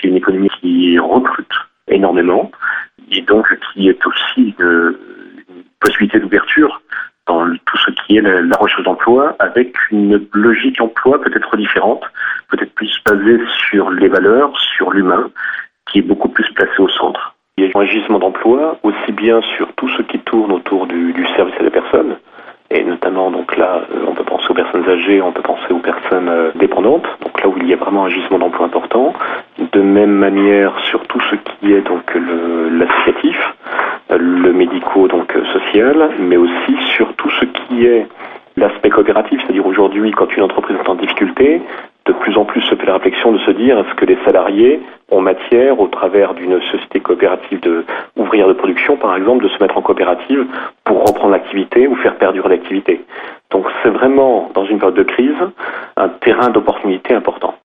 c'est une économie qui recrute énormément et donc qui est aussi une possibilité d'ouverture dans tout ce qui est la recherche d'emploi, avec une logique emploi peut-être différente, peut-être plus basée sur les valeurs, sur l'humain, qui est beaucoup plus placé au centre. Il y a un gisement d'emploi aussi bien sur tout ce qui tourne autour du service à la personne, et notamment donc là on peut penser aux personnes âgées, on peut penser aux personnes dépendantes, donc là où il y a vraiment un gisement d'emploi important. De même manière sur tout ce qui est donc l'associatif, le médico donc social, mais aussi sur tout ce qui est l'aspect coopératif, c'est-à-dire aujourd'hui quand une entreprise est en difficulté, de plus en plus se fait la réflexion de se dire est-ce que les salariés ont matière, au travers d'une société coopérative ouvrière de production par exemple, de se mettre en coopérative pour reprendre l'activité ou faire perdurer l'activité. Donc c'est vraiment, dans une période de crise, un terrain d'opportunité important.